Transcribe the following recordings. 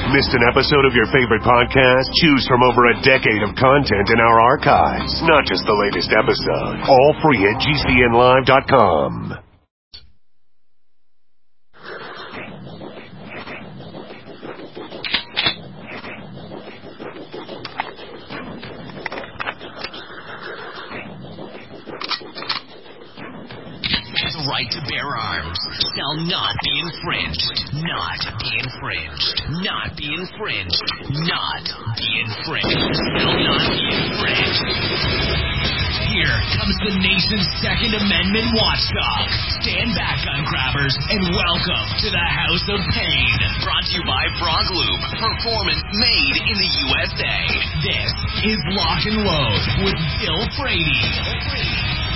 Missed an episode of your favorite podcast? Choose from over a decade of content in our archives, not just the latest episode. All free at GCNlive.com. Right to bear arms shall not be infringed. Not be infringed. Not be infringed. Not be infringed. Shall not be infringed. Here comes the nation's Second Amendment watchdog. Stand back, gun grabbers, and welcome to the House of Pain. Brought to you by Frog Loop. Performance made in the USA. This is Lock and Load with Bill Frady.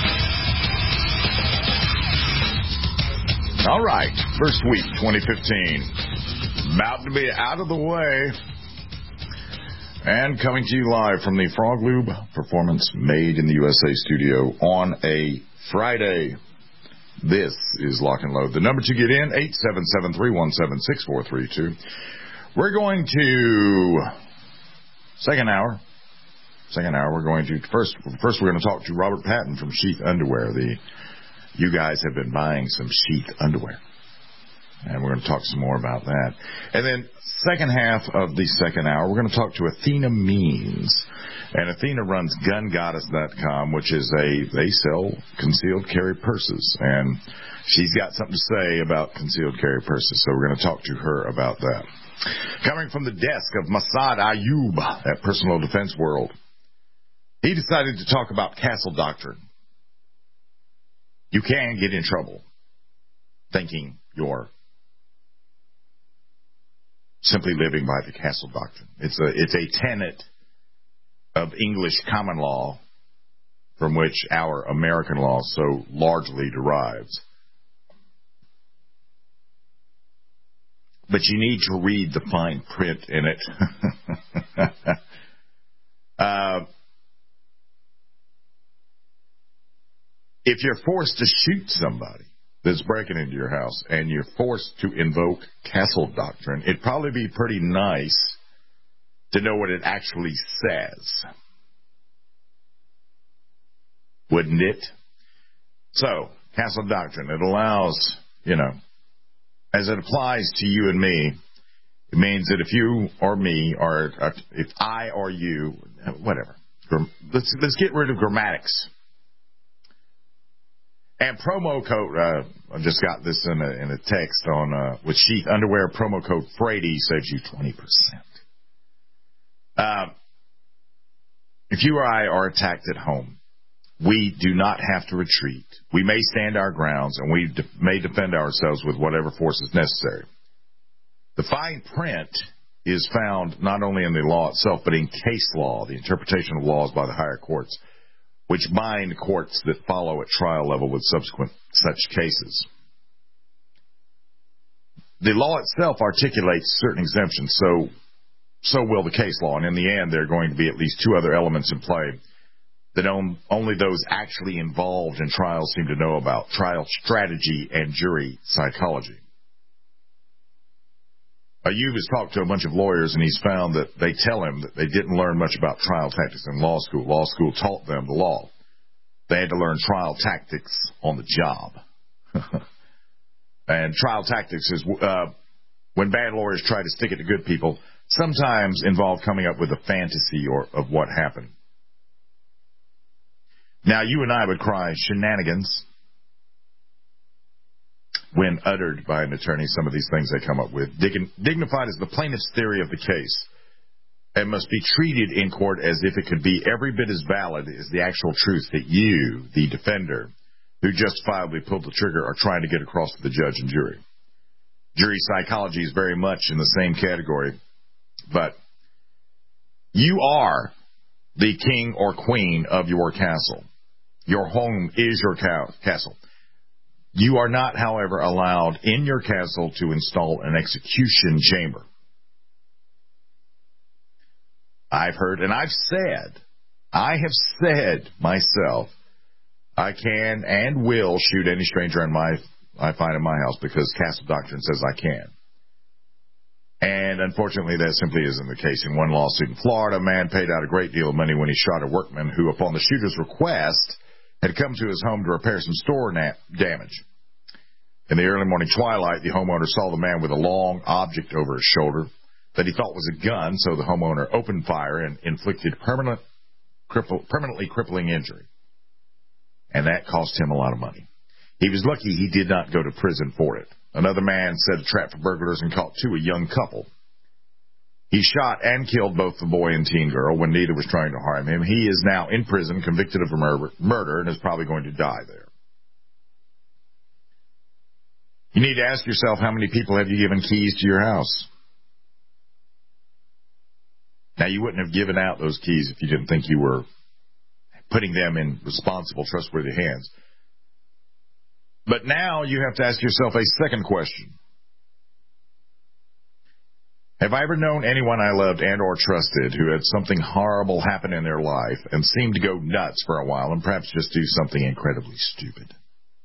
All right, first week, 2015, about to be out of the way, and coming to you live from the Frog Lube Performance Made in the USA studio on a Friday. This is Lock and Load. The number to get in, 877-317-6432. We're going to, second hour, we're going to, first we're going to talk to Robert Patton from Sheath Underwear, You guys have been buying some Sheath underwear, and we're going to talk some more about that. And then second half of the second hour, we're going to talk to Athena Means. And Athena runs GunGoddess.com, which is they sell concealed carry purses. And she's got something to say about concealed carry purses, so we're going to talk to her about that. Coming from the desk of Massad Ayub at Personal Defense World, he decided to talk about castle doctrine. You can get in trouble thinking you're simply living by the castle doctrine. It's a tenet of English common law from which our American law so largely derives. But you need to read the fine print in it. If you're forced to shoot somebody that's breaking into your house and you're forced to invoke castle doctrine, it'd probably be pretty nice to know what it actually says. Wouldn't it? So, castle doctrine, it allows, as it applies to you and me, it means that if you or me, or if I or you, whatever, let's get rid of grammatics. And promo code, I just got this in a text on with Sheath Underwear, promo code Frady saves you 20%. If you or I are attacked at home, we do not have to retreat. We may stand our grounds, and we may defend ourselves with whatever force is necessary. The fine print is found not only in the law itself, but in case law, the interpretation of laws by the higher courts, which bind courts that follow at trial level with subsequent such cases. The law itself articulates certain exemptions, so will the case law, and in the end there are going to be at least two other elements in play that only those actually involved in trials seem to know about: trial strategy and jury psychology. Ayub has talked to a bunch of lawyers, and he's found that they tell him that they didn't learn much about trial tactics in law school. Law school taught them the law. They had to learn trial tactics on the job. And trial tactics is when bad lawyers try to stick it to good people, sometimes involve coming up with a fantasy of what happened. Now, you and I would cry shenanigans when uttered by an attorney, some of these things they come up with. Dignified as the plaintiff's theory of the case, and must be treated in court as if it could be every bit as valid as the actual truth that you, the defender, who justifiably pulled the trigger, are trying to get across to the judge and jury. Jury psychology is very much in the same category, but you are the king or queen of your castle. Your home is your castle. You are not, however, allowed in your castle to install an execution chamber. I've heard, and I have said myself, I can and will shoot any stranger I find in my house because castle doctrine says I can. And unfortunately, that simply isn't the case. In one lawsuit in Florida, a man paid out a great deal of money when he shot a workman who, upon the shooter's request, had come to his home to repair some store damage. In the early morning twilight, the homeowner saw the man with a long object over his shoulder that he thought was a gun, so the homeowner opened fire and inflicted permanently crippling injury. And that cost him a lot of money. He was lucky he did not go to prison for it. Another man set a trap for burglars and caught a young couple. He shot and killed both the boy and teen girl when neither was trying to harm him. He is now in prison, convicted of murder, and is probably going to die there. You need to ask yourself, how many people have you given keys to your house? Now, you wouldn't have given out those keys if you didn't think you were putting them in responsible, trustworthy hands. But now you have to ask yourself a second question. Have I ever known anyone I loved and or trusted who had something horrible happen in their life and seemed to go nuts for a while and perhaps just do something incredibly stupid?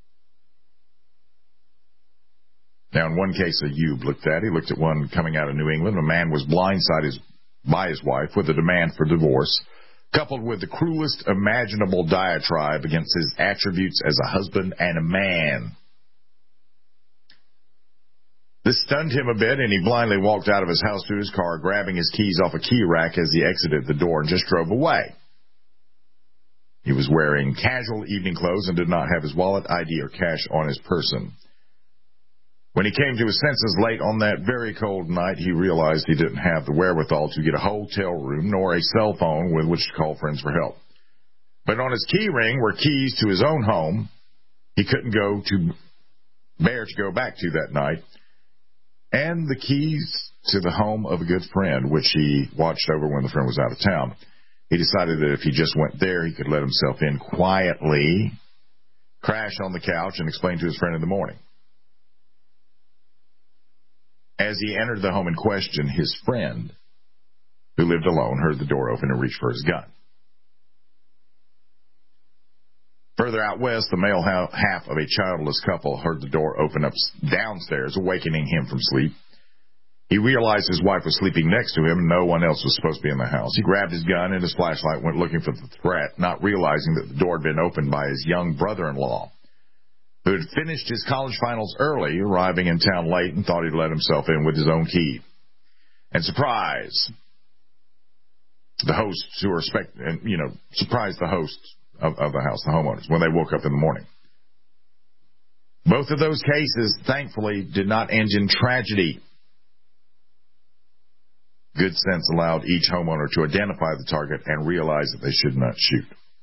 Now, in one case Ayub looked at one coming out of New England. A man was blindsided by his wife with a demand for divorce, coupled with the cruelest imaginable diatribe against his attributes as a husband and a man. This stunned him a bit, and he blindly walked out of his house to his car, grabbing his keys off a key rack as he exited the door and just drove away. He was wearing casual evening clothes and did not have his wallet, ID, or cash on his person. When he came to his senses late on that very cold night, he realized he didn't have the wherewithal to get a hotel room nor a cell phone with which to call friends for help. But on his key ring were keys to his own home he couldn't bear to go back to that night, and the keys to the home of a good friend, which he watched over when the friend was out of town. He decided that if he just went there, he could let himself in quietly, crash on the couch, and explain to his friend in the morning. As he entered the home in question, his friend, who lived alone, heard the door open and reached for his gun. Further out west, the male half of a childless couple heard the door open up downstairs, awakening him from sleep. He realized his wife was sleeping next to him and no one else was supposed to be in the house. He grabbed his gun and his flashlight, went looking for the threat, not realizing that the door had been opened by his young brother-in-law, who had finished his college finals early, arriving in town late, and thought he'd let himself in with his own key. And surprise, the hosts who are surprised the hosts of the house, the homeowners, when they woke up in the morning. Both of those cases, thankfully, did not end in tragedy. Good sense allowed each homeowner to identify the target and realize that they should not shoot.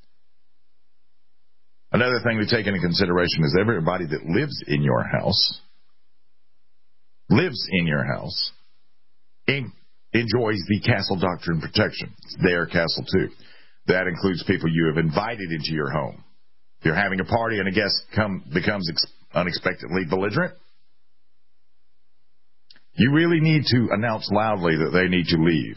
Another thing to take into consideration is everybody that lives in your house enjoys the castle doctrine protection. It's their castle, too. That includes people you have invited into your home. If you're having a party and a guest becomes unexpectedly belligerent, you really need to announce loudly that they need to leave.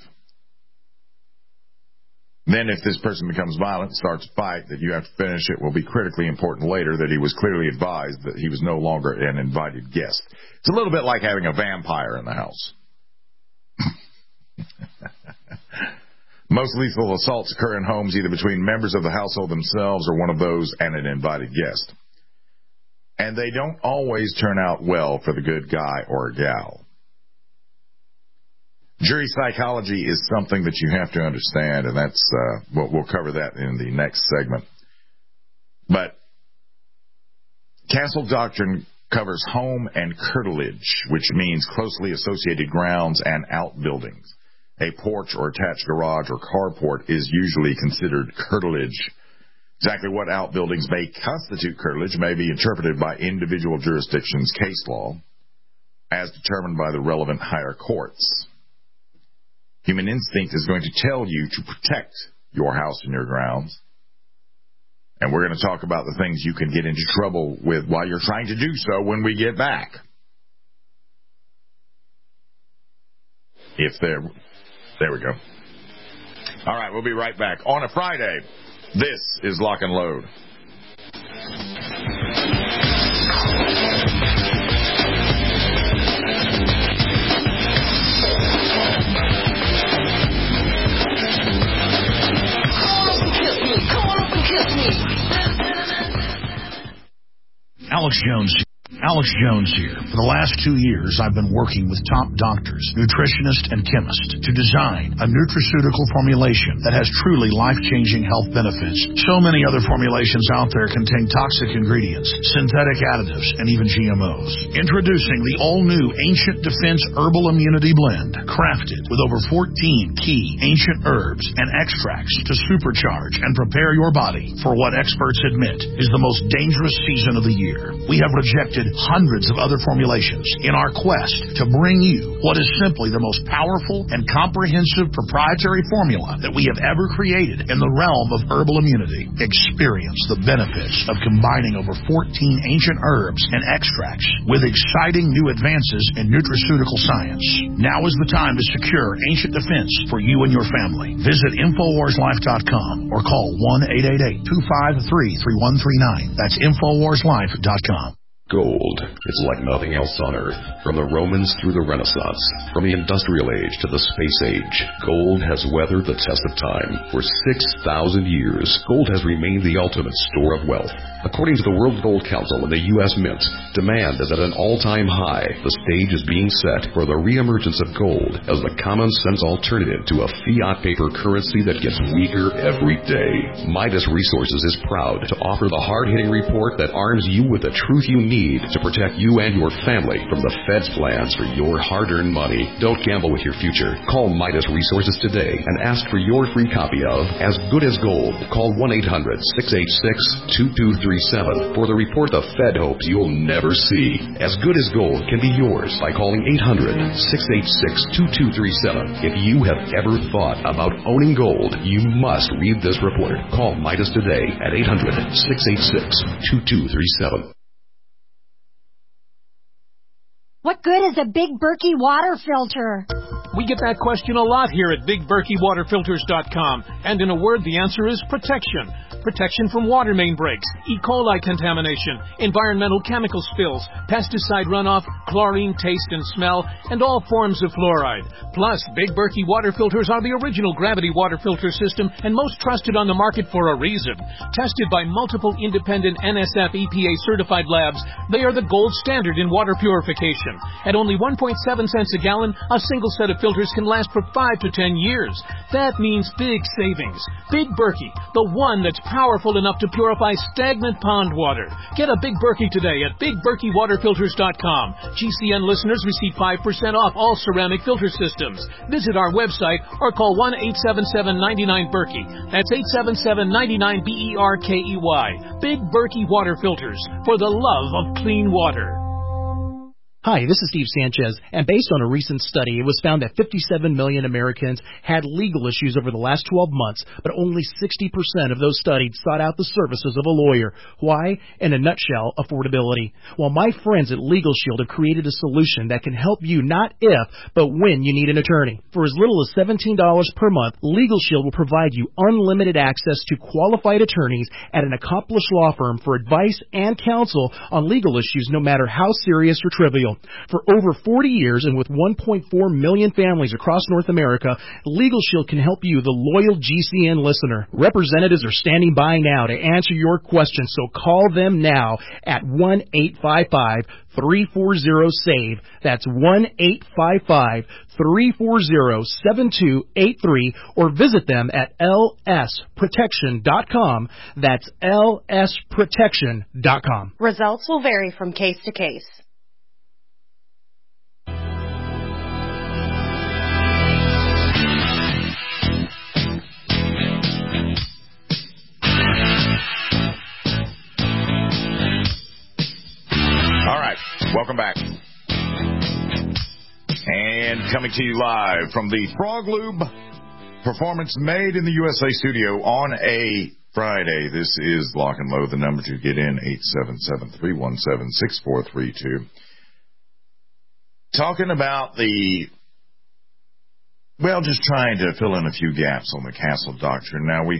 Then if this person becomes violent, starts a fight, that you have to finish, it will be critically important later that he was clearly advised that he was no longer an invited guest. It's a little bit like having a vampire in the house. Most lethal assaults occur in homes either between members of the household themselves or one of those and an invited guest. And they don't always turn out well for the good guy or gal. Jury psychology is something that you have to understand, and that's we'll cover that in the next segment. But castle doctrine covers home and curtilage, which means closely associated grounds and outbuildings. A porch or attached garage or carport is usually considered curtilage. Exactly what outbuildings may constitute curtilage may be interpreted by individual jurisdictions' case law, as determined by the relevant higher courts. Human instinct is going to tell you to protect your house and your grounds. And we're going to talk about the things you can get into trouble with while you're trying to do so when we get back. There we go. All right, we'll be right back. On a Friday, this is Lock and Load. Alex Jones here. For the last 2 years, I've been working with top doctors, nutritionists, and chemists to design a nutraceutical formulation that has truly life-changing health benefits. So many other formulations out there contain toxic ingredients, synthetic additives, and even GMOs. Introducing the all-new Ancient Defense Herbal Immunity Blend, crafted with over 14 key ancient herbs and extracts to supercharge and prepare your body for what experts admit is the most dangerous season of the year. We have rejected hundreds of other formulations in our quest to bring you what is simply the most powerful and comprehensive proprietary formula that we have ever created in the realm of herbal immunity. Experience the benefits of combining over 14 ancient herbs and extracts with exciting new advances in nutraceutical science. Now is the time to secure Ancient Defense for you and your family. Visit InfoWarsLife.com or call 1-888-253-3139. That's InfoWarsLife.com. Gold is like nothing else on Earth. From the Romans through the Renaissance, from the Industrial Age to the Space Age, gold has weathered the test of time. For 6,000 years, gold has remained the ultimate store of wealth. According to the World Gold Council and the U.S. Mint, demand is at an all-time high. The stage is being set for the reemergence of gold as the common-sense alternative to a fiat paper currency that gets weaker every day. Midas Resources is proud to offer the hard-hitting report that arms you with the truth you need to protect you and your family from the Fed's plans for your hard-earned money. Don't gamble with your future. Call Midas Resources today and ask for your free copy of As Good as Gold. Call 1-800-686-2237 for the report the Fed hopes you'll never see. As Good as Gold can be yours by calling 800-686-2237. If you have ever thought about owning gold, you must read this report. Call Midas today at 800-686-2237. What good is a Big Berkey water filter? We get that question a lot here at BigBerkeyWaterFilters.com. And in a word, the answer is protection. Protection from water main breaks, E. coli contamination, environmental chemical spills, pesticide runoff, chlorine taste and smell, and all forms of fluoride. Plus, Big Berkey water filters are the original gravity water filter system and most trusted on the market for a reason. Tested by multiple independent NSF EPA certified labs, they are the gold standard in water purification. At only 1.7 cents a gallon, a single set of filters can last for 5 to 10 years. That means big savings. Big Berkey, the one that's powerful enough to purify stagnant pond water. Get a Big Berkey today at BigBerkeyWaterFilters.com. GCN listeners receive 5% off all ceramic filter systems. Visit our website or call 1-877-99-BERKEY. That's 877-99-BERKEY. Big Berkey Water Filters, for the love of clean water. Hi, this is Steve Sanchez, and based on a recent study, it was found that 57 million Americans had legal issues over the last 12 months, but only 60% of those studied sought out the services of a lawyer. Why? In a nutshell, affordability. Well, my friends at Legal Shield have created a solution that can help you not if, but when you need an attorney. For as little as $17 per month, Legal Shield will provide you unlimited access to qualified attorneys at an accomplished law firm for advice and counsel on legal issues, no matter how serious or trivial. For over 40 years and with 1.4 million families across North America, Legal Shield can help you, the loyal GCN listener. Representatives are standing by now to answer your questions, so call them now at 1-855-340-SAVE. That's 1-855-340-7283, or visit them at lsprotection.com. That's lsprotection.com. Results will vary from case to case. Welcome back. And coming to you live from the Frog Lube Performance Made in the USA studio on a Friday. This is Lock and Load. The number to get in, 877-317-6432. Talking about just trying to fill in a few gaps on the Castle Doctrine. Now, we've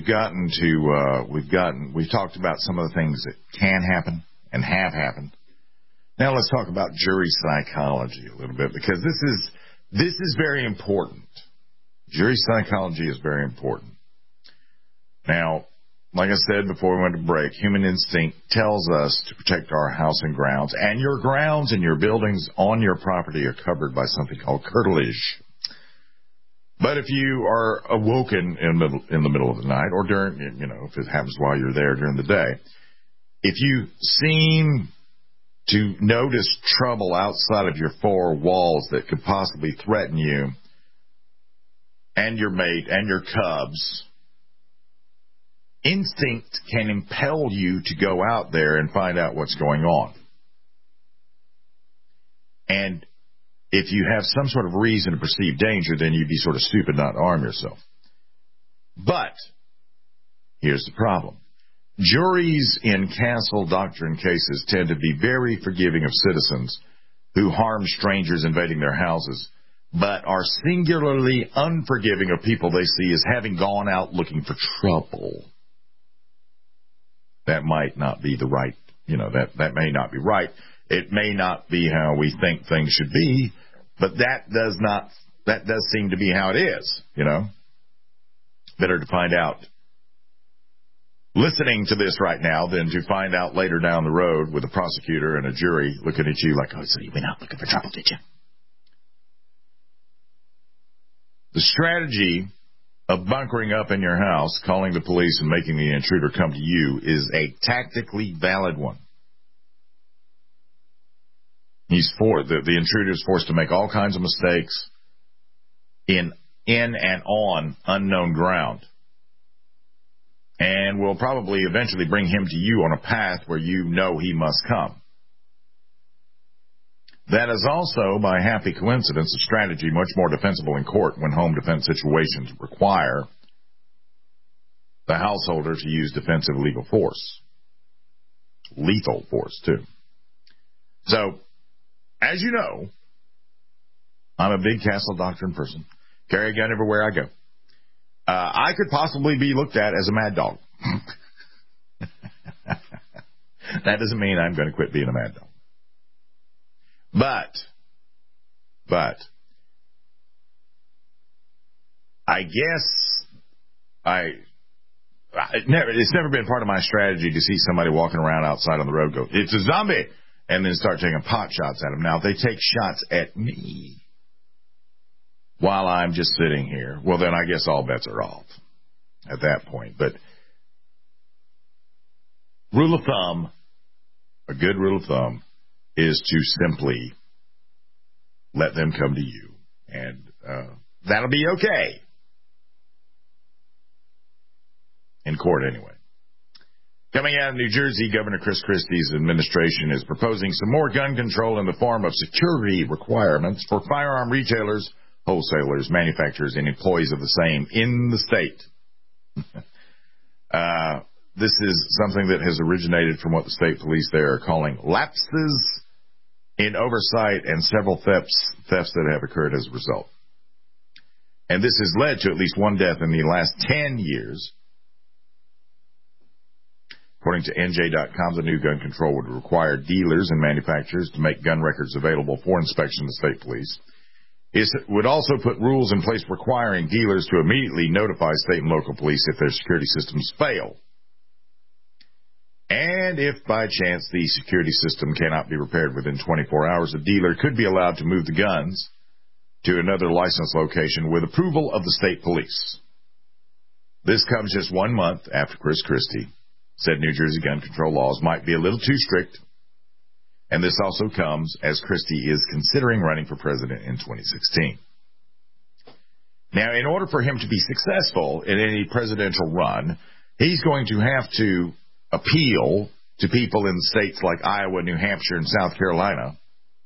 talked about some of the things that can happen and have happened. Now let's talk about jury psychology a little bit, because this is very important. Jury psychology is very important. Now, like I said before we went to break, human instinct tells us to protect our house and grounds. And your grounds and your buildings on your property are covered by something called curtilage. But if you are awoken in the middle of the night, or during, if it happens while you're there during the day, if you seem to notice trouble outside of your four walls that could possibly threaten you and your mate and your cubs, instinct can impel you to go out there and find out what's going on. And if you have some sort of reason to perceive danger, then you'd be sort of stupid not to arm yourself. But here's the problem. Juries in castle doctrine cases tend to be very forgiving of citizens who harm strangers invading their houses, but are singularly unforgiving of people they see as having gone out looking for trouble. That might not be the right, that may not be right. It may not be how we think things should be, but that does seem to be how it is, Better to find out listening to this right now than to find out later down the road with a prosecutor and a jury looking at you like, oh, so you went out looking for trouble, did you? The strategy of bunkering up in your house, calling the police, and making the intruder come to you is a tactically valid one. The intruder is forced to make all kinds of mistakes in and on unknown ground, and will probably eventually bring him to you on a path where you know he must come. That is also, by happy coincidence, a strategy much more defensible in court when home defense situations require the householder to use defensive legal force. Lethal force, too. So, as you know, I'm a big castle doctrine person. Carry a gun everywhere I go. I could possibly be looked at as a mad dog. That doesn't mean I'm going to quit being a mad dog. But, I guess it's never been part of my strategy to see somebody walking around outside on the road go, it's a zombie, and then start taking pot shots at them. Now, if they take shots at me while I'm just sitting here, well, then I guess all bets are off at that point. But rule of thumb, a good rule of thumb, is to simply let them come to you, and that'll be okay. In court, anyway. Coming out of New Jersey, Governor Chris Christie's administration is proposing some more gun control in the form of security requirements for firearm retailers, wholesalers, manufacturers, and employees of the same in the state. This is something that has originated from what the state police there are calling lapses in oversight and several thefts that have occurred as a result. And this has led to at least one death in the last 10 years. According to NJ.com, the new gun control would require dealers and manufacturers to make gun records available for inspection to state police. It would also put rules in place requiring dealers to immediately notify state and local police if their security systems fail. And if by chance the security system cannot be repaired within 24 hours, a dealer could be allowed to move the guns to another licensed location with approval of the state police. This comes just 1 month after Chris Christie said New Jersey gun control laws might be a little too strict. And this also comes as Christie is considering running for president in 2016. Now, in order for him to be successful in any presidential run, he's going to have to appeal to people in states like Iowa, New Hampshire, and South Carolina,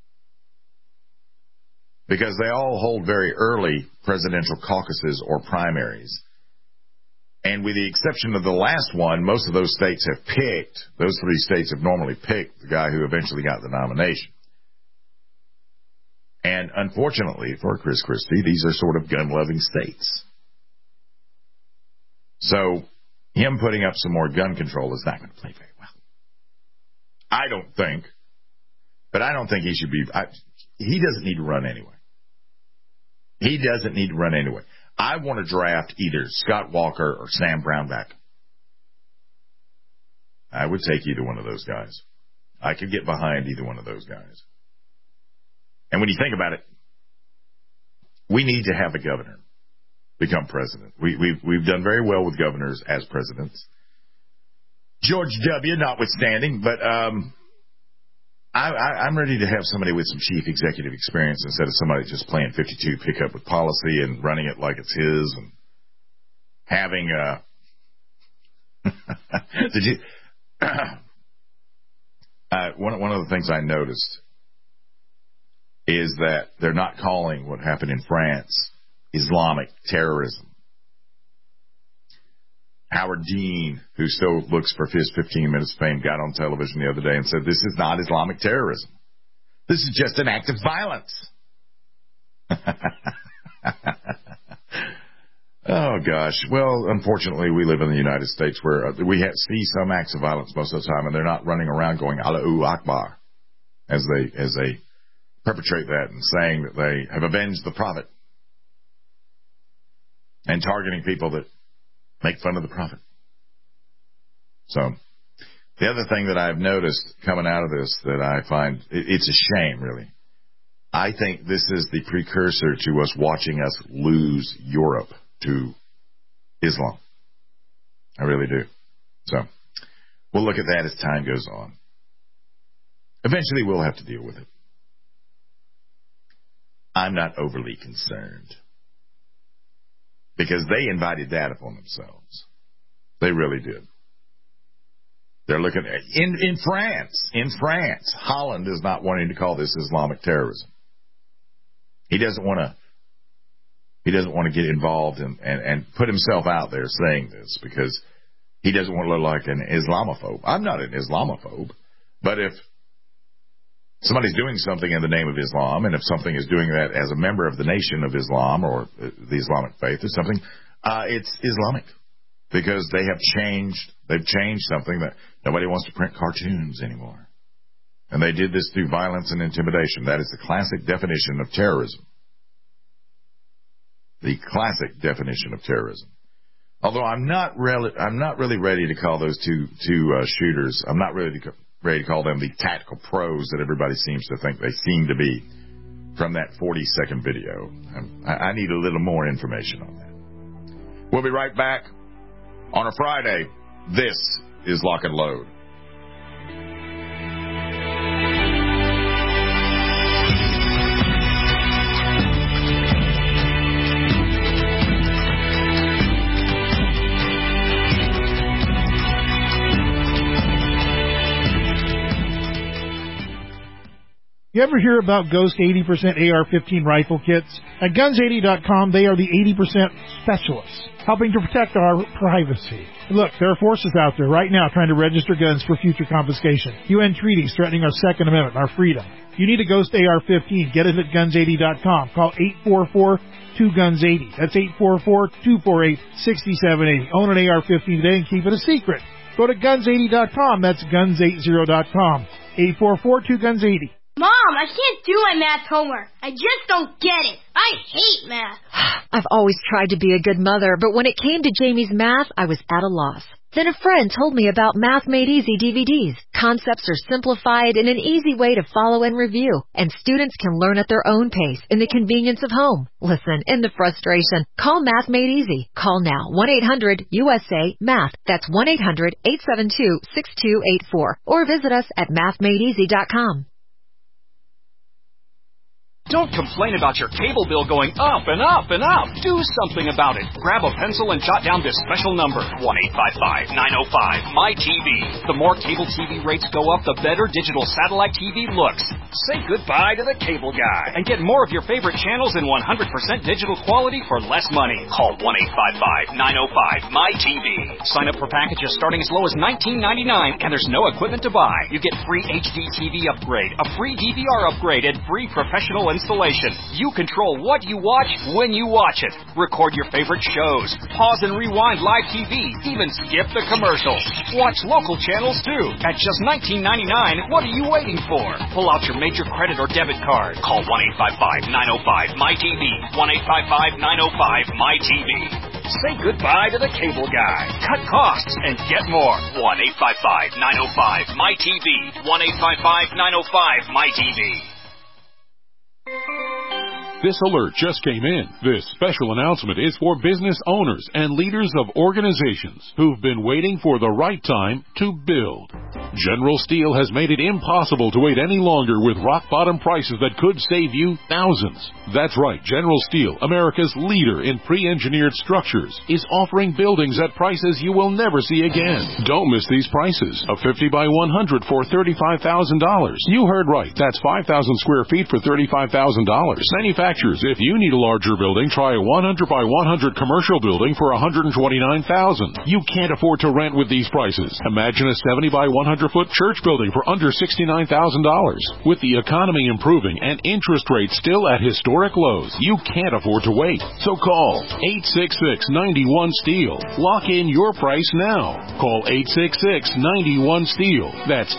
because they all hold very early presidential caucuses or primaries. And with the exception of the last one, most of those states have picked, those three states have normally picked the guy who eventually got the nomination. And unfortunately for Chris Christie, these are sort of gun-loving states. So him putting up some more gun control is not going to play very well. I don't think. But I don't think he should be. He doesn't need to run anyway. He doesn't need to run anyway. I want to draft either Scott Walker or Sam Brownback. I would take either one of those guys. I could get behind either one of those guys. And when you think about it, we need to have a governor become president. We've done very well with governors as presidents. George W. notwithstanding, but I'm ready to have somebody with some chief executive experience instead of somebody just playing 52 pickup with policy and running it like it's his and having did you one of the things I noticed is that they're not calling what happened in France Islamic terrorism. Howard Dean, who still looks for his 15 minutes of fame, got on television the other day and said, this is not Islamic terrorism. This is just an act of violence. Oh, gosh. Well, unfortunately, we live in the United States where we see some acts of violence most of the time, and they're not running around going, Allahu Akbar, as they perpetrate that and saying that they have avenged the Prophet and targeting people that make fun of the Prophet. So, the other thing that I've noticed coming out of this that I find, it's a shame, really. I think this is the precursor to us watching us lose Europe to Islam. I really do. So, we'll look at that as time goes on. Eventually, we'll have to deal with it. I'm not overly concerned. Because they invited that upon themselves. They really did. They're looking at in France, Holland is not wanting to call this Islamic terrorism. He doesn't want to get involved and put himself out there saying this because he doesn't want to look like an Islamophobe. I'm not an Islamophobe, but if somebody's doing something in the name of Islam, and if something is doing that as a member of the Nation of Islam or the Islamic faith or something, it's Islamic because they've changed something that nobody wants to print cartoons anymore. And they did this through violence and intimidation. That is the classic definition of terrorism. The classic definition of terrorism. Although I'm not really ready to call those two shooters. I'm not ready to call them the tactical pros that everybody seems to think they seem to be from that 40-second video. I need a little more information on that. We'll be right back on a Friday. This is Lock and Load. You ever hear about Ghost 80% AR-15 rifle kits? At Guns80.com, they are the 80% specialists, helping to protect our privacy. Look, there are forces out there right now trying to register guns for future confiscation. UN treaties threatening our Second Amendment, our freedom. You need a Ghost AR-15. Get it at Guns80.com. Call 844-2GUNS80. That's 844-248-6780. Own an AR-15 today and keep it a secret. Go to Guns80.com. That's Guns80.com. 844-2GUNS80. Mom, I can't do my math homework. I just don't get it. I hate math. I've always tried to be a good mother, but when it came to Jamie's math, I was at a loss. Then a friend told me about Math Made Easy DVDs. Concepts are simplified in an easy way to follow and review, and students can learn at their own pace in the convenience of home. Listen, in the frustration, call Math Made Easy. Call now, 1-800-USA-MATH. That's 1-800-872-6284. Or visit us at mathmadeeasy.com. Don't complain about your cable bill going up and up and up. Do something about it. Grab a pencil and jot down this special number, 1-855-905-MY-TV. The more cable TV rates go up, the better digital satellite TV looks. Say goodbye to the cable guy and get more of your favorite channels in 100% digital quality for less money. Call 1-855-905-MY-TV. Sign up for packages starting as low as $19.99, and there's no equipment to buy. You get free HD TV upgrade, a free DVR upgrade, and free professional installation. You control what you watch when you watch it. Record your favorite shows. Pause and rewind live TV. Even skip the commercials. Watch local channels too. At just $19.99, what are you waiting for? Pull out your major credit or debit card. Call 1-855-905-MY-TV. 1-855-905-MY-TV. Say goodbye to the cable guy. Cut costs and get more. 1-855-905-MyTV. 1-855-905-MyTV. This alert just came in. This special announcement is for business owners and leaders of organizations who've been waiting for the right time to build. General Steel has made it impossible to wait any longer with rock-bottom prices that could save you thousands. That's right, General Steel, America's leader in pre-engineered structures, is offering buildings at prices you will never see again. Don't miss these prices. A 50 by 100 for $35,000. You heard right. That's 5,000 square feet for $35,000. Manufacturers, if you need a larger building, try a 100 by 100 commercial building for $129,000. You can't afford to rent with these prices. Imagine a 70 by 100-foot church building for under $69,000. With the economy improving and interest rates still at historic lows, you can't afford to wait. So call 866-91-STEEL. Lock in your price now. Call 866-91-STEEL. That's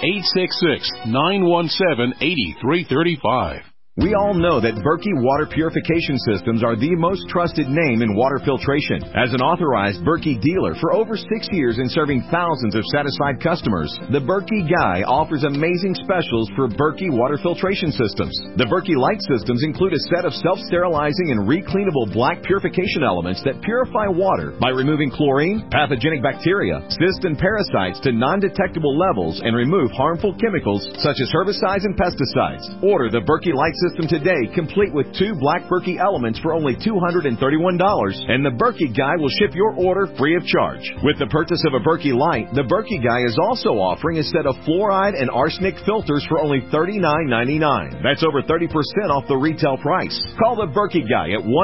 866-917-8335. We all know that Berkey Water Purification Systems are the most trusted name in water filtration. As an authorized Berkey dealer for over 6 years and serving thousands of satisfied customers, the Berkey Guy offers amazing specials for Berkey Water Filtration Systems. The Berkey Light Systems include a set of self-sterilizing and recleanable black purification elements that purify water by removing chlorine, pathogenic bacteria, cysts, and parasites to non-detectable levels and remove harmful chemicals such as herbicides and pesticides. Order the Berkey Light System today, complete with 2 black Berkey elements for only $231, and the Berkey Guy will ship your order free of charge. With the purchase of a Berkey Light, the Berkey Guy is also offering a set of fluoride and arsenic filters for only $39.99. That's over 30% off the retail price. Call the Berkey Guy at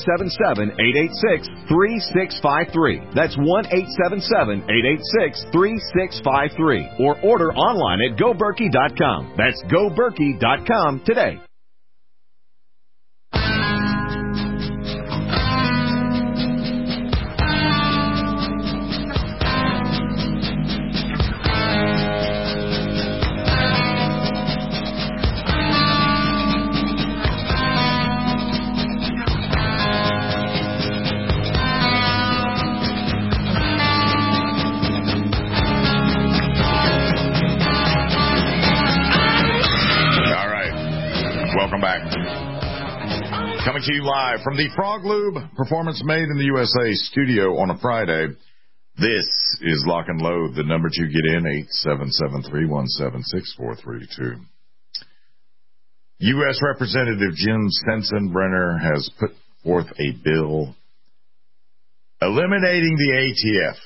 1-877-886-3653. That's 1-877-886-3653. Or order online at GoBerkey.com. That's GoBerkey.com today. Coming to you live from the Frog Lube Performance Made in the USA studio on a Friday. This is Lock and Load. The number to get in, 877-317-6432. U.S. Representative Jim Sensenbrenner has put forth a bill eliminating the ATF.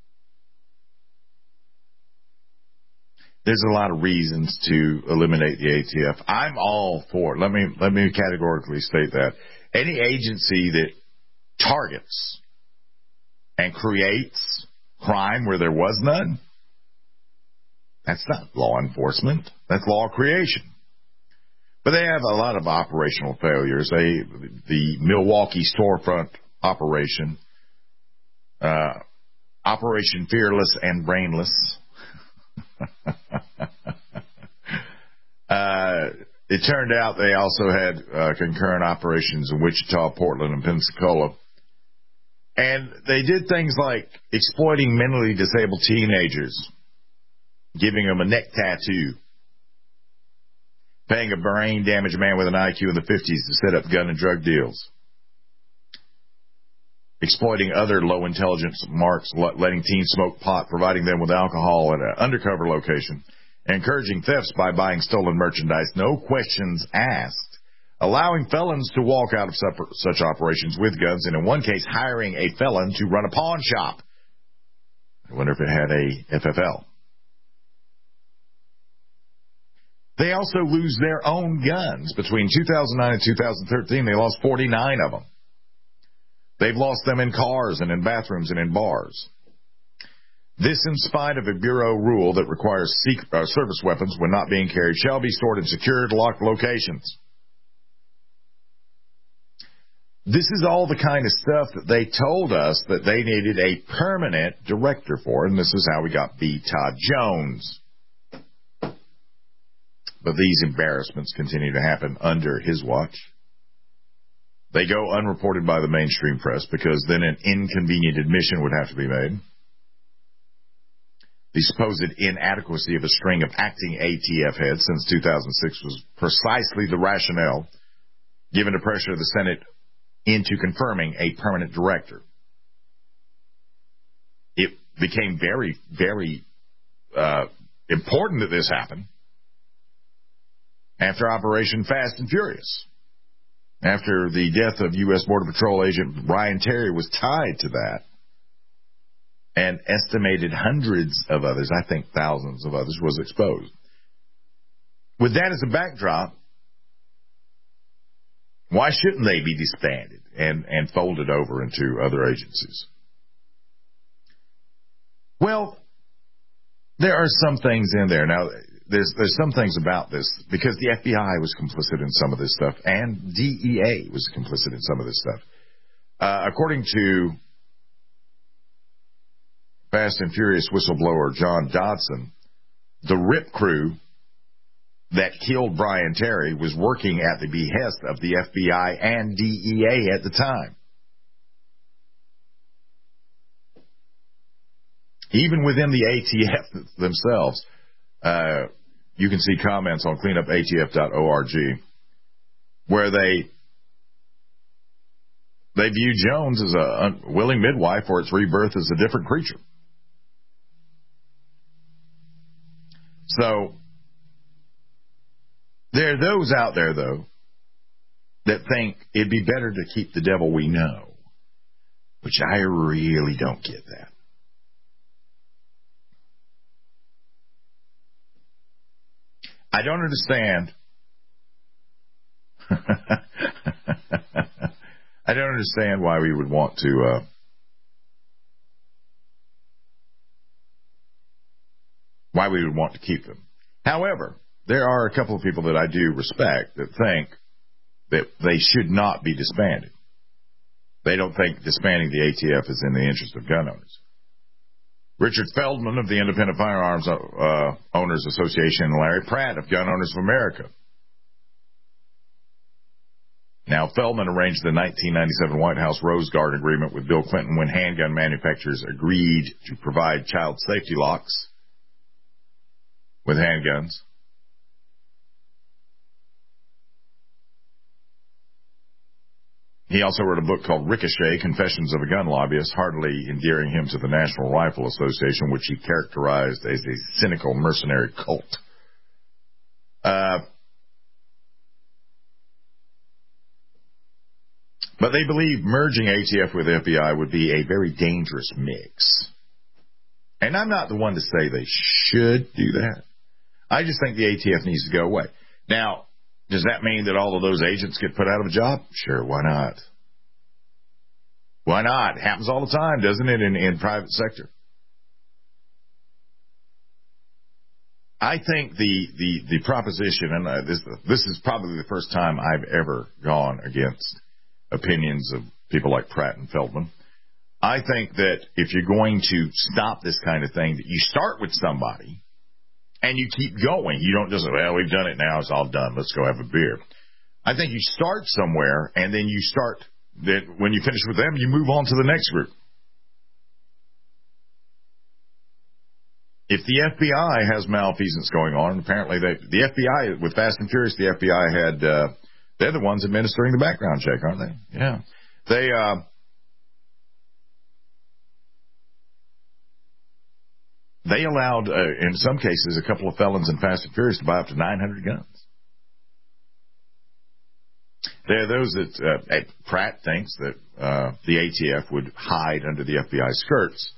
There's a lot of reasons to eliminate the ATF. I'm all for it. Let me categorically state that. Any agency that targets and creates crime where there was none, that's not law enforcement. That's law creation. But they have a lot of operational failures. The Milwaukee storefront operation, Operation Fearless and Brainless, it turned out they also had concurrent operations in Wichita, Portland, and Pensacola. And they did things like exploiting mentally disabled teenagers, giving them a neck tattoo, paying a brain-damaged man with an IQ in the 50s to set up gun and drug deals, exploiting other low-intelligence marks, letting teens smoke pot, providing them with alcohol at an undercover location, encouraging thefts by buying stolen merchandise, no questions asked, allowing felons to walk out of such operations with guns, and in one case, hiring a felon to run a pawn shop. I wonder if it had a FFL. They also lose their own guns. Between 2009 and 2013, they lost 49 of them. They've lost them in cars and in bathrooms and in bars. This in spite of a Bureau rule that requires service weapons, when not being carried, shall be stored in secured, locked locations. This is all the kind of stuff that they told us that they needed a permanent director for, and this is how we got B. Todd Jones. But these embarrassments continue to happen under his watch. They go unreported by the mainstream press because then an inconvenient admission would have to be made. The supposed inadequacy of a string of acting ATF heads since 2006 was precisely the rationale given to pressure the Senate into confirming a permanent director. It became very, very important that this happened after Operation Fast and Furious. After the death of U.S. Border Patrol agent Brian Terry was tied to that, and estimated hundreds of others, I think thousands of others, was exposed. With that as a backdrop, why shouldn't they be disbanded and folded over into other agencies? Well, there are some things in there. Now, there's some things about this, because the FBI was complicit in some of this stuff, and DEA was complicit in some of this stuff. According to Fast and Furious whistleblower John Dodson, the RIP crew that killed Brian Terry was working at the behest of the FBI and DEA at the time. Even within the ATF themselves, you can see comments on cleanupatf.org where they view Jones as a willing midwife or its rebirth as a different creature. So there are those out there, though, that think it'd be better to keep the devil we know, which I really don't get that. I don't understand. I don't understand why we would want to keep them. However, there are a couple of people that I do respect that think that they should not be disbanded. They don't think disbanding the ATF is in the interest of gun owners. Richard Feldman of the Independent Firearms Owners Association and Larry Pratt of Gun Owners of America. Now, Feldman arranged the 1997 White House Rose Guard agreement with Bill Clinton when handgun manufacturers agreed to provide child safety locks with handguns. He also wrote a book called Ricochet, Confessions of a Gun Lobbyist, heartily endearing him to the National Rifle Association, which he characterized as a cynical mercenary cult. But they believe merging ATF with FBI would be a very dangerous mix. And I'm not the one to say they should do that. I just think the ATF needs to go away. Now, does that mean that all of those agents get put out of a job? Sure, why not? Why not? It happens all the time, doesn't it, in private sector? I think the proposition, and this is probably the first time I've ever gone against opinions of people like Pratt and Feldman. I think that if you're going to stop this kind of thing, that you start with somebody and you keep going. You don't just say, well, we've done it now, it's all done, let's go have a beer. I think you start somewhere, and then you start, that when you finish with them, you move on to the next group. If the FBI has malfeasance going on, and apparently the FBI, with Fast and Furious, the FBI had, they're the ones administering the background check, aren't they? Yeah. They allowed, in some cases, a couple of felons in Fast and Furious to buy up to 900 guns. There are those that Pratt thinks that the ATF would hide under the FBI skirts.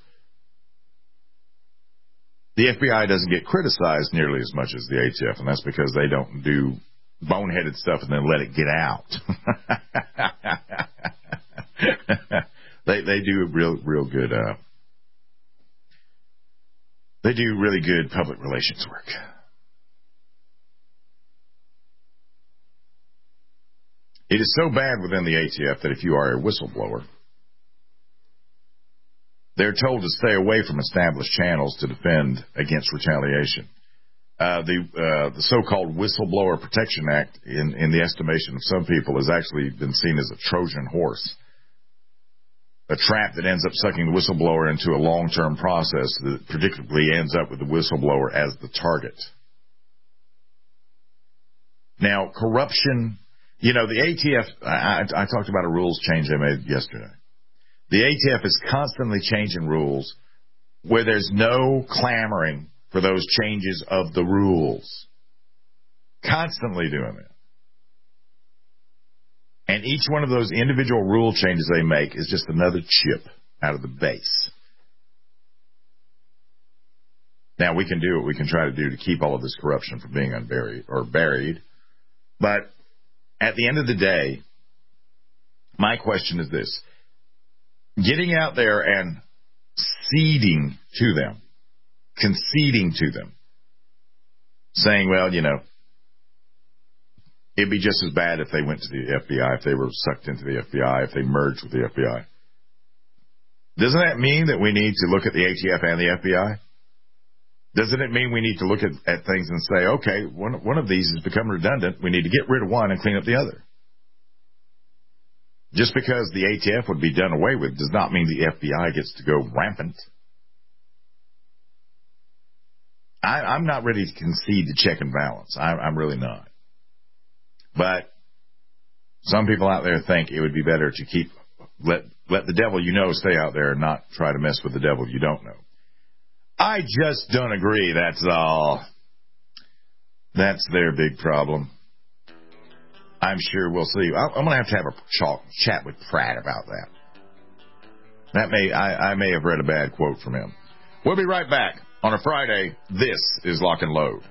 The FBI doesn't get criticized nearly as much as the ATF, and that's because they don't do boneheaded stuff and then let it get out. They do real good. They do really good public relations work. It is so bad within the ATF that if you are a whistleblower, they're told to stay away from established channels to defend against retaliation. the so-called Whistleblower Protection Act, in the estimation of some people, has actually been seen as a Trojan horse, a trap that ends up sucking the whistleblower into a long-term process that predictably ends up with the whistleblower as the target. Now, corruption, the ATF, I talked about a rules change they made yesterday. The ATF is constantly changing rules where there's no clamoring for those changes of the rules. Constantly doing it. And each one of those individual rule changes they make is just another chip out of the base. Now, we can do what we can try to do to keep all of this corruption from being buried. But at the end of the day, my question is this. Getting out there and conceding to them, saying, well, it'd be just as bad if they went to the FBI, if they were sucked into the FBI, if they merged with the FBI. Doesn't that mean that we need to look at the ATF and the FBI? Doesn't it mean we need to look at things and say, okay, one of these has become redundant, we need to get rid of one and clean up the other? Just because the ATF would be done away with does not mean the FBI gets to go rampant. I'm not ready to concede to check and balance. I'm really not. But some people out there think it would be better to let the devil stay out there and not try to mess with the devil you don't know. I just don't agree, that's all. That's their big problem. I'm sure we'll see. I'm going to have a chat with Pratt about that. I may have read a bad quote from him. We'll be right back on a Friday. This is Lock and Load.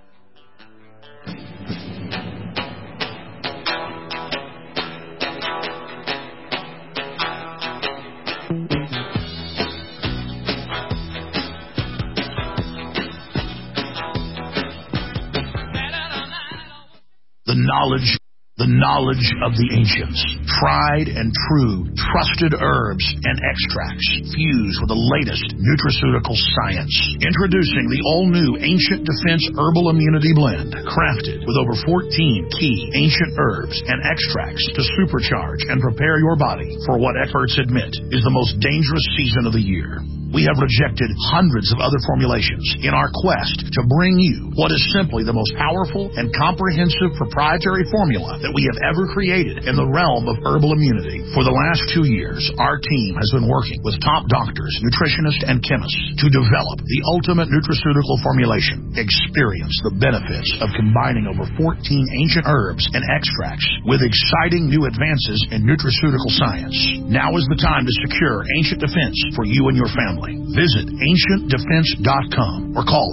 The knowledge of the ancients, tried and true, trusted herbs and extracts fused with the latest nutraceutical science. Introducing the all-new Ancient Defense Herbal Immunity Blend, crafted with over 14 key ancient herbs and extracts to supercharge and prepare your body for what experts admit is the most dangerous season of the year. We have rejected hundreds of other formulations in our quest to bring you what is simply the most powerful and comprehensive proprietary formula that we have ever created in the realm of herbal immunity. For the last 2 years, our team has been working with top doctors, nutritionists, and chemists to develop the ultimate nutraceutical formulation. Experience the benefits of combining over 14 ancient herbs and extracts with exciting new advances in nutraceutical science. Now is the time to secure Ancient Defense for you and your family. Visit AncientDefense.com or call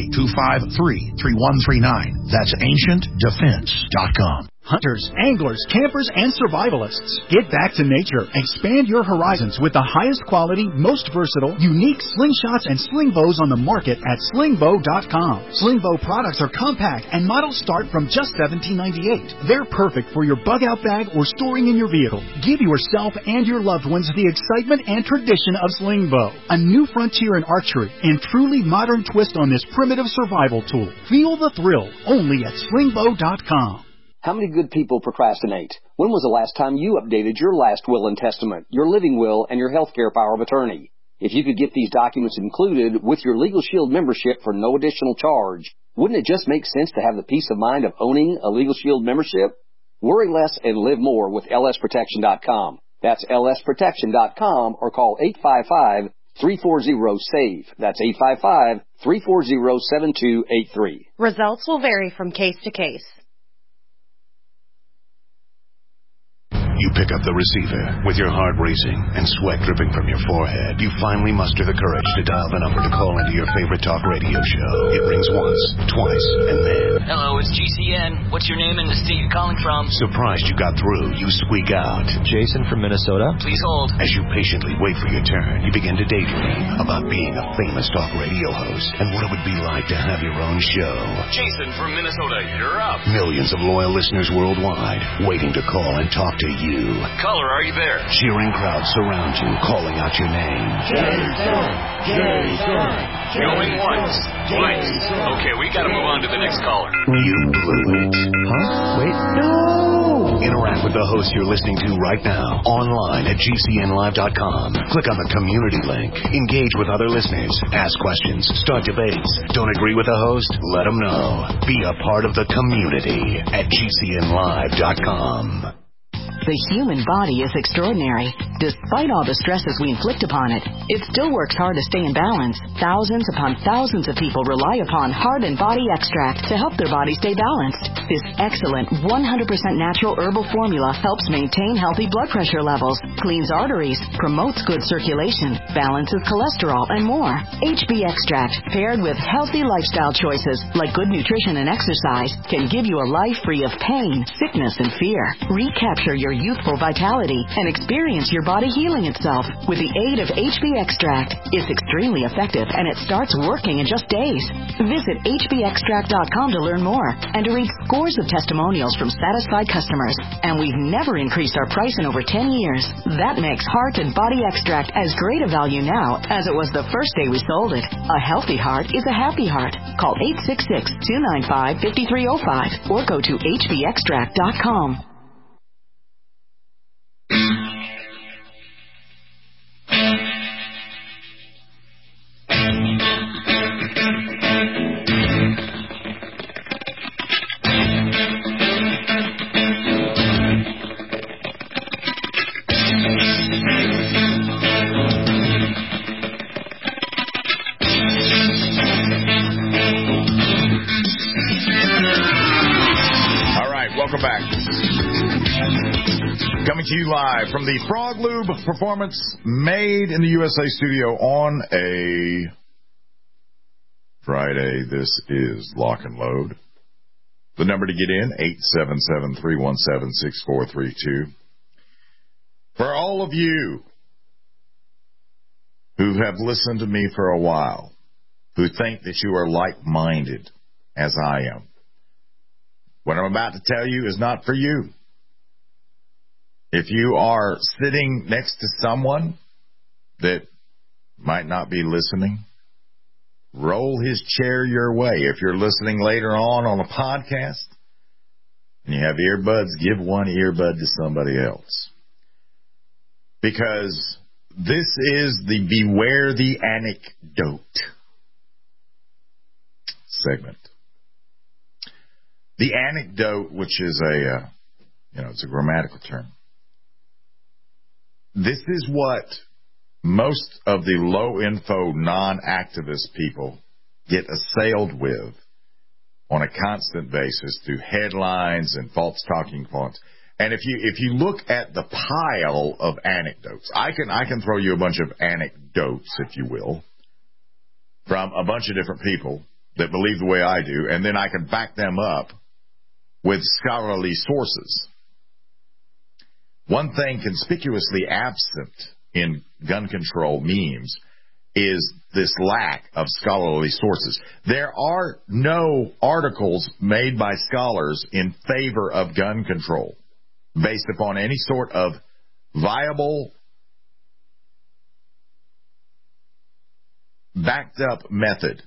888-253-3139. That's AncientDefense.com. Hunters, anglers, campers, and survivalists. Get back to nature. Expand your horizons with the highest quality, most versatile, unique slingshots and sling bows on the market at slingbow.com. Sling bow products are compact and models start from just $17.98. They're perfect for your bug out bag or storing in your vehicle. Give yourself and your loved ones the excitement and tradition of sling bow. A new frontier in archery and truly modern twist on this primitive survival tool. Feel the thrill only at slingbow.com. How many good people procrastinate? When was the last time you updated your last will and testament, your living will, and your healthcare power of attorney? If you could get these documents included with your Legal Shield membership for no additional charge, wouldn't it just make sense to have the peace of mind of owning a Legal Shield membership? Worry less and live more with lsprotection.com. That's lsprotection.com or call 855-340-SAVE. That's 855-340-7283. Results will vary from case to case. You pick up the receiver with your heart racing and sweat dripping from your forehead. You finally muster the courage to dial the number to call into your favorite talk radio show. It rings once, twice, and then... Hello, it's GCN. What's your name and the state you're calling from? Surprised you got through, you squeak out. Jason from Minnesota. Please hold. As you patiently wait for your turn, you begin to daydream about being a famous talk radio host and what it would be like to have your own show. Jason from Minnesota, you're up. Millions of loyal listeners worldwide waiting to call and talk to you. you. Caller, are you there? Cheering crowds surround you, calling out your name. Jason! Jason! Going once. Twice. Okay, we gotta move on to the next caller. You blew it. Huh? Wait, no! Interact with the host you're listening to right now, online at GCNlive.com. Click on the community link. Engage with other listeners. Ask questions. Start debates. Don't agree with the host? Let them know. Be a part of the community at GCNlive.com. The human body is extraordinary. Despite all the stresses we inflict upon it, it still works hard to stay in balance. Thousands upon thousands of people rely upon Heart and Body Extract to help their body stay balanced. This excellent 100% natural herbal formula helps maintain healthy blood pressure levels, cleans arteries, promotes good circulation, balances cholesterol, and more. HB Extract, paired with healthy lifestyle choices like good nutrition and exercise, can give you a life free of pain, sickness, and fear. Recapture your youthful vitality and experience your body healing itself with the aid of HB Extract. It's extremely effective and it starts working in just days. Visit hbextract.com to learn more and to read scores of testimonials from satisfied customers. And we've never increased our price in over 10 years. That makes Heart and Body Extract as great a value now as it was the first day we sold it. A healthy heart is a happy heart. Call 866-295-5305 or go to hbextract.com. Welcome back. Coming to you live from the Frog Lube Performance Made in the USA studio on a Friday. This is Lock and Load. The number to get in, 877-317-6432. For all of you who have listened to me for a while, who think that you are like-minded as I am, what I'm about to tell you is not for you. If you are sitting next to someone that might not be listening, roll his chair your way. If you're listening later on a podcast and you have earbuds, give one earbud to somebody else. Because this is the Beware the Anecdote segment. The anecdote, which is it's a grammatical term. This is what most of the low-info, non-activist people get assailed with on a constant basis through headlines and false talking points. And if you look at the pile of anecdotes, I can throw you a bunch of anecdotes, if you will, from a bunch of different people that believe the way I do, and then I can back them up with scholarly sources. One thing conspicuously absent in gun control memes is this lack of scholarly sources. There are no articles made by scholars in favor of gun control based upon any sort of viable, backed up method.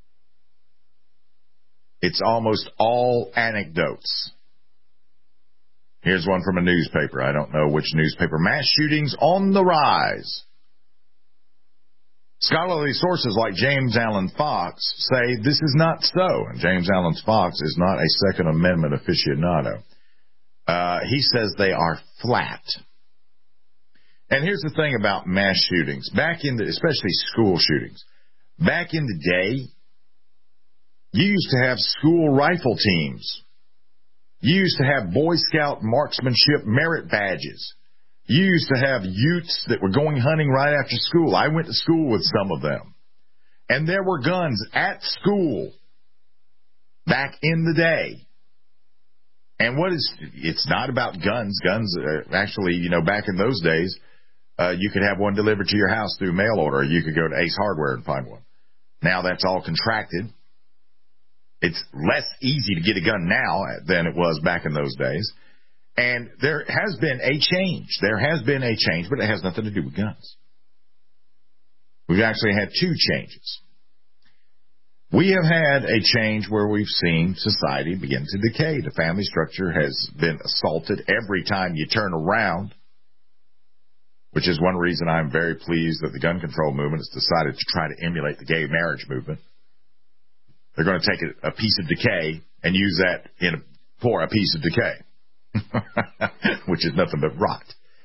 It's almost all anecdotes. Here's one from a newspaper. I don't know which newspaper. Mass shootings on the rise. Scholarly sources like James Allen Fox say this is not so. And James Allen Fox is not a Second Amendment aficionado. He says they are flat. And here's the thing about mass shootings. Especially school shootings. Back in the day, you used to have school rifle teams. You used to have Boy Scout marksmanship merit badges. You used to have youths that were going hunting right after school. I went to school with some of them. And there were guns at school back in the day. And it's not about guns. Guns, actually, back in those days, you could have one delivered to your house through mail order. You could go to Ace Hardware and find one. Now that's all contracted. It's less easy to get a gun now than it was back in those days. And there has been a change. There has been a change, but it has nothing to do with guns. We've actually had two changes. We have had a change where we've seen society begin to decay. The family structure has been assaulted every time you turn around, which is one reason I'm very pleased that the gun control movement has decided to try to emulate the gay marriage movement. They're going to take a piece of decay and use that for a piece of decay, which is nothing but rot.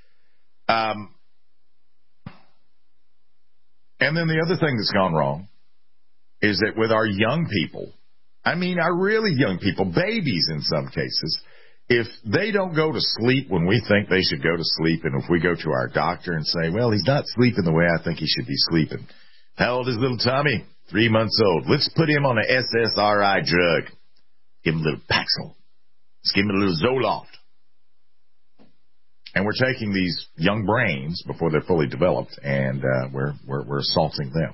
And then the other thing that's gone wrong is that with our young people, I mean our really young people, babies in some cases, if they don't go to sleep when we think they should go to sleep, and if we go to our doctor and say, well, he's not sleeping the way I think he should be sleeping. How old is little Tommy? 3 months old. Let's put him on an SSRI drug. Give him a little Paxil. Let's give him a little Zoloft. And we're taking these young brains before they're fully developed, and we're assaulting them.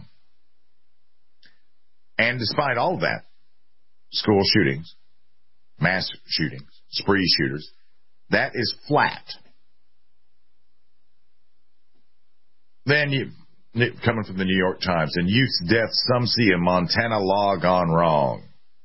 And despite all of that, school shootings, mass shootings, spree shooters, that is flat. Then coming from the New York Times, in youth deaths, some see a Montana law gone wrong.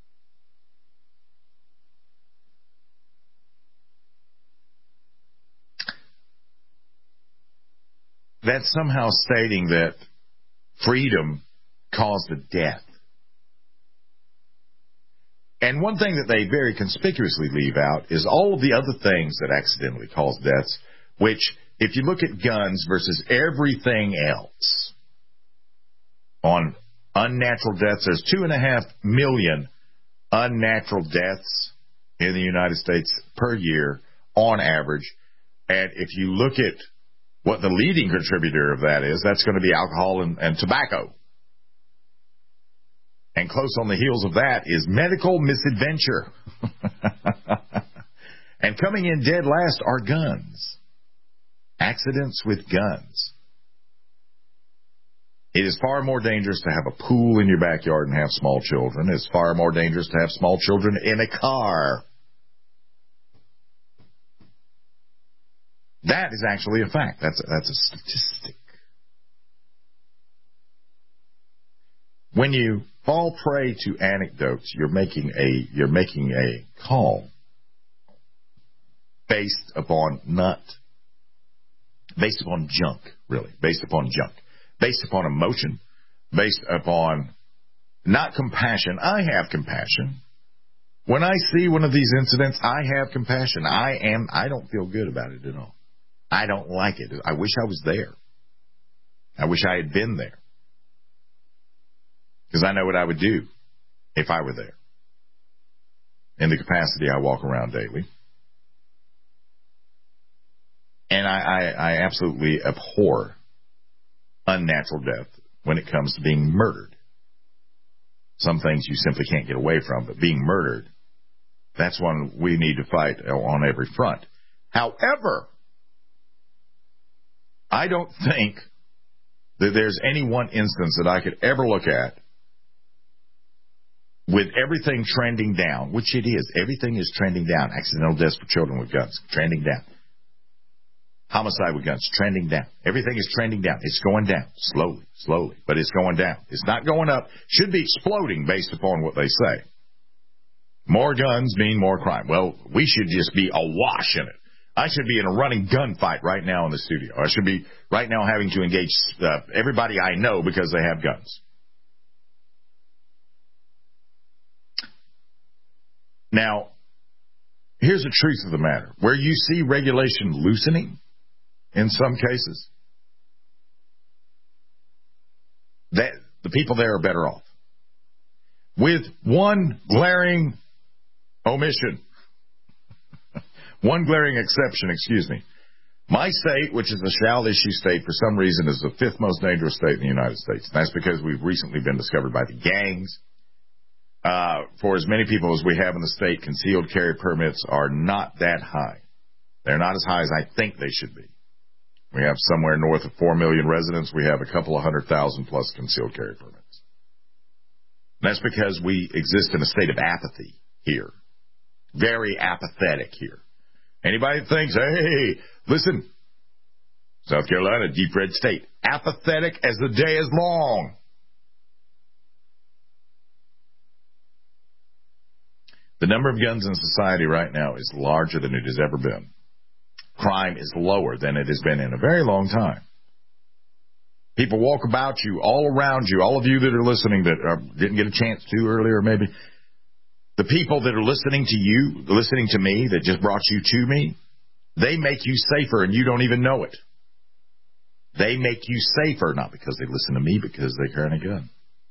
That's somehow stating that freedom caused a death. And one thing that they very conspicuously leave out is all of the other things that accidentally cause deaths, which, if you look at guns versus everything else on unnatural deaths, there's 2.5 million unnatural deaths in the United States per year on average. And if you look at what the leading contributor of that is, that's going to be alcohol and tobacco. And close on the heels of that is medical misadventure. And coming in dead last are guns. Accidents with guns. It is far more dangerous to have a pool in your backyard and have small children. It's far more dangerous to have small children in a car. That is actually a fact. That's a statistic. When you fall prey to anecdotes, you're making a call based upon junk, really, based upon emotion, based upon not compassion. I have compassion. When I see one of these incidents, I have compassion. I don't feel good about it at all. I don't like it. I wish I was there. I wish I had been there. Because I know what I would do if I were there. In the capacity I walk around daily. And I absolutely abhor unnatural death when it comes to being murdered. Some things you simply can't get away from, but being murdered, that's one we need to fight on every front. However, I don't think that there's any one instance that I could ever look at with everything trending down, which it is. Everything is trending down. Accidental deaths for children with guns, trending down. Homicide with guns, trending down. Everything is trending down. It's going down, slowly, but it's going down. It's not going up. Should be exploding based upon what they say. More guns mean more crime. Well, we should just be awash in it. I should be in a running gunfight right now in the studio. I should be right now having to engage everybody I know because they have guns. Now, here's the truth of the matter. Where you see regulation loosening in some cases, that the people there are better off. With one glaring omission. One glaring exception, excuse me. My state, which is a shall-issue state, for some reason is the 5th most dangerous state in the United States. And that's because we've recently been discovered by the gangs. For as many people as we have in the state, concealed carry permits are not that high. They're not as high as I think they should be. We have somewhere north of 4 million residents. We have a couple of 100,000 plus concealed carry permits. And that's because we exist in a state of apathy here. Very apathetic here. Anybody that thinks, hey, listen, South Carolina, deep red state, apathetic as the day is long. The number of guns in society right now is larger than it has ever been. Crime is lower than it has been in a very long time. People walk about you, all around you, all of you that are listening that didn't get a chance to earlier maybe. The people that are listening to you, listening to me, that just brought you to me, they make you safer and you don't even know it. They make you safer, not because they listen to me, because they carry a gun.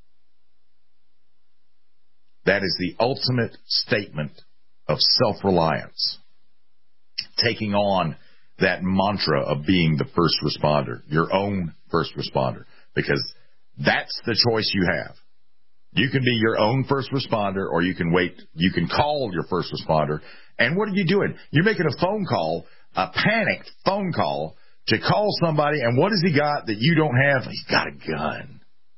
That is the ultimate statement of self-reliance. Taking on that mantra of being the first responder, your own first responder, because that's the choice you have. You can be your own first responder, or you can wait. You can call your first responder. And what are you doing? You're making a phone call, a panicked phone call, to call somebody, and what has he got that you don't have? He's got a gun.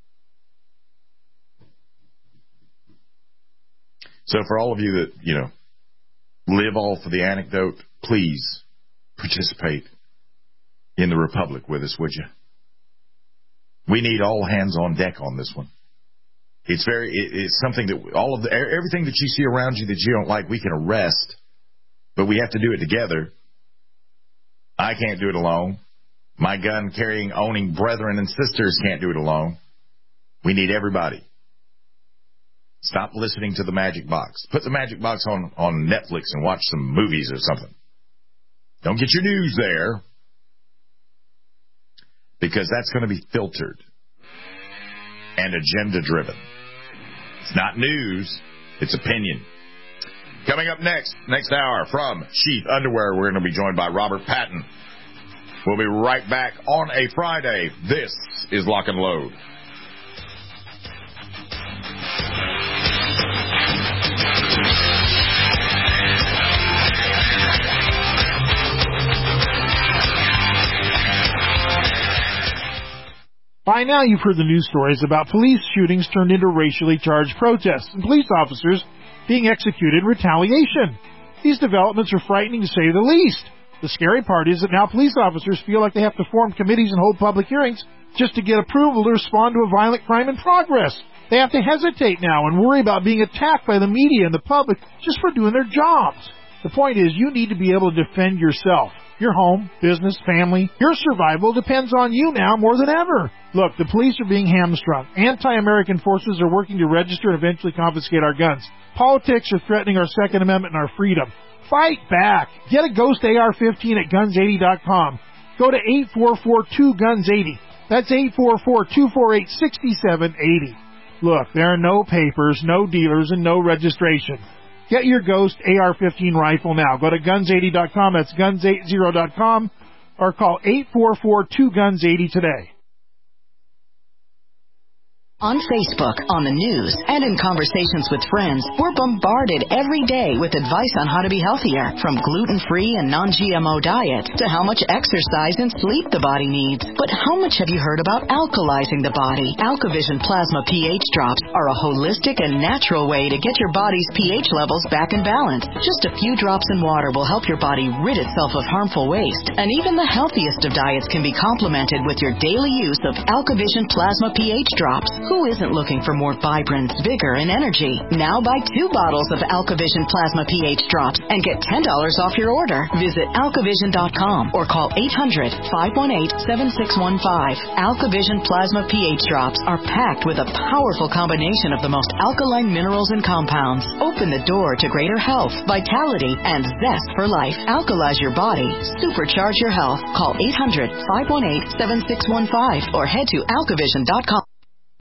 So for all of you that, live off of the anecdote, please participate in the Republic with us, would you? We need all hands on deck on this one. It's something that everything that you see around you that you don't like, we can arrest, but we have to do it together. I can't do it alone. My gun-carrying, owning brethren and sisters can't do it alone. We need everybody. Stop listening to the Magic Box. Put the Magic Box on Netflix and watch some movies or something. Don't get your news there, because that's going to be filtered and agenda-driven. It's not news. It's opinion. Coming up next hour from Sheath Underwear, we're going to be joined by Robert Patton. We'll be right back on a Friday. This is Lock and Load. By now you've heard the news stories about police shootings turned into racially charged protests and police officers being executed in retaliation. These developments are frightening to say the least. The scary part is that now police officers feel like they have to form committees and hold public hearings just to get approval to respond to a violent crime in progress. They have to hesitate now and worry about being attacked by the media and the public just for doing their jobs. The point is, you need to be able to defend yourself. Your home, business, family, your survival depends on you now more than ever. Look, the police are being hamstrung. Anti-American forces are working to register and eventually confiscate our guns. Politics are threatening our Second Amendment and our freedom. Fight back. Get a Ghost AR-15 at guns80.com. Go to 844-2-GUNS-80. That's 844-248-6780. Look, there are no papers, no dealers, and no registration. Get your Ghost AR-15 rifle now. Go to guns80.com. That's guns80.com. Or call 844-2-GUNS-80 today. On Facebook, on the news, and in conversations with friends, we're bombarded every day with advice on how to be healthier, from gluten-free and non-GMO diets to how much exercise and sleep the body needs. But how much have you heard about alkalizing the body? AlkaVision Plasma pH drops are a holistic and natural way to get your body's pH levels back in balance. Just a few drops in water will help your body rid itself of harmful waste. And even the healthiest of diets can be complemented with your daily use of AlkaVision Plasma pH drops. Who isn't looking for more vibrance, vigor, and energy? Now buy 2 bottles of AlkaVision Plasma pH drops and get $10 off your order. Visit alkavision.com or call 800-518-7615. AlkaVision Plasma pH drops are packed with a powerful combination of the most alkaline minerals and compounds. Open the door to greater health, vitality, and zest for life. Alkalize your body. Supercharge your health. Call 800-518-7615 or head to alkavision.com.